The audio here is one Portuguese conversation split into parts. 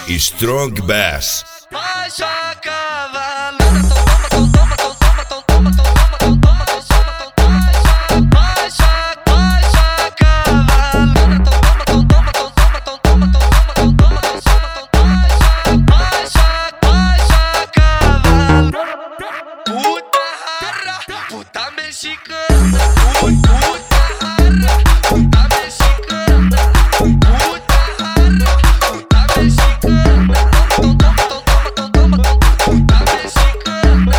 Strong Bass. Baixa a cavalada, puta mexicana, puta rara, puta mexicana, puta rara, puta mexicana, puta mexicana,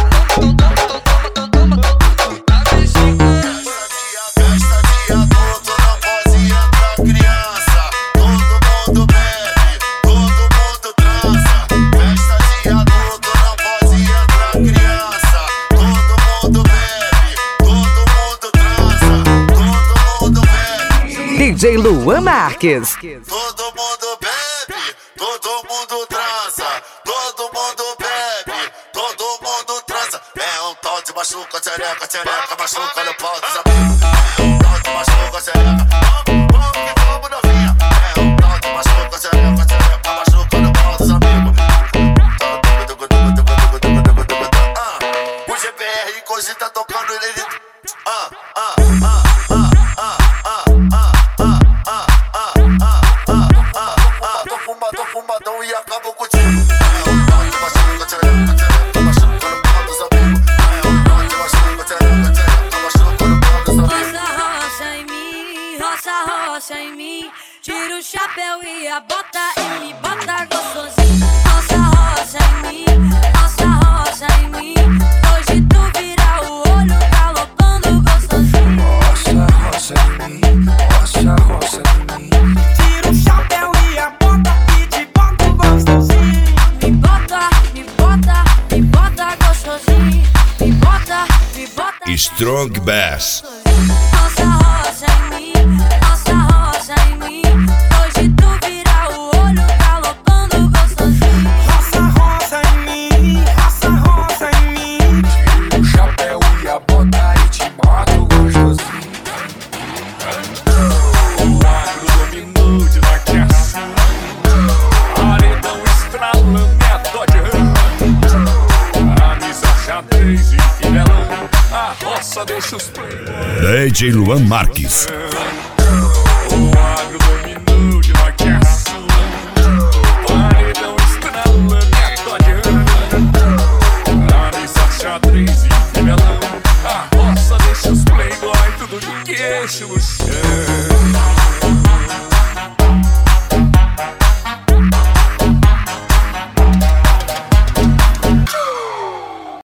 puta mexicana. Festa de adulto, não pode entrar criança. Todo mundo bebe, todo mundo transa. Festa de adulto, não pode entrar criança. Todo mundo bebe, todo mundo transa. Todo mundo bebe. DJ Luan Marques. Todo mundo bebe, todo mundo transa. Todo mundo bebe, todo mundo transa. É um tal de machuca, tchereca, tchereca, machuca no pau dos amigos. É um tal de machuca, tchereca, vamos que vamos novinha. É um tal de machuca, tchereca, tchereca, machuca no pau dos amigos. O GBR cogita tocando ele. Tô fumadão e acabo contigo. É um tal de machuca, tchereca, tchereca, machuca no pau dos amigos. É um tal de machuca, tchereca, tchereca, machuca no pau dos amigos. Roça em mim, roça em mim. Tira o chapéu e a bota e me bota gostosinho. Roça em mim, roça em mim. Hoje tu vira o olho galopando gostosinho. Roça em mim, roça em mim. Tira o chapéu e a bota e te bota gostosinho. Me bota gostosinho. Me bota Strong Bass. roça em mim, roça em mim. Hoje tu vira o olho galopando gostosinho. Roça em mim, roça em mim. Tira o chapéu e a bota e te bota gostosinho. O agro dominou de marcação. Paredão estralando e a Dodge Ram. Camisa xadrez e fivelão. A roça deixa os playboys. DJ Luan Marques. O agro dominou de marcação. Paredão estralando e a Dodge Ram. Camisa xadrez e fivelão. A roça deixa os playboys tudo de queixo no chão.